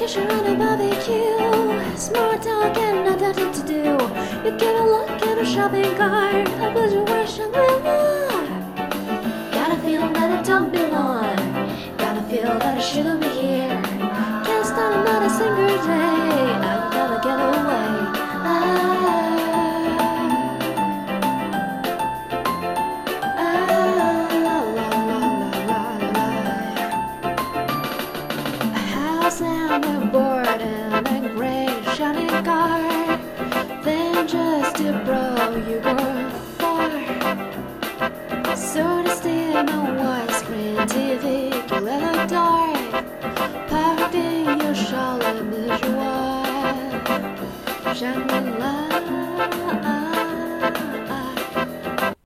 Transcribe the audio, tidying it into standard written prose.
vacation on a barbecue. Small talk and nothing to do. You get a look at a shopping cart. I put your worst Shangri-La. Got a feeling that I don't belong. Got a feel that I shouldn't be here. Can't start another single day. I'll never get away. And a board and a gray shiny car. Then just to blow you go far. So to stay in a widescreen TV, you let it dark. Parked in your Charlotte Bourgeois Shangri-La.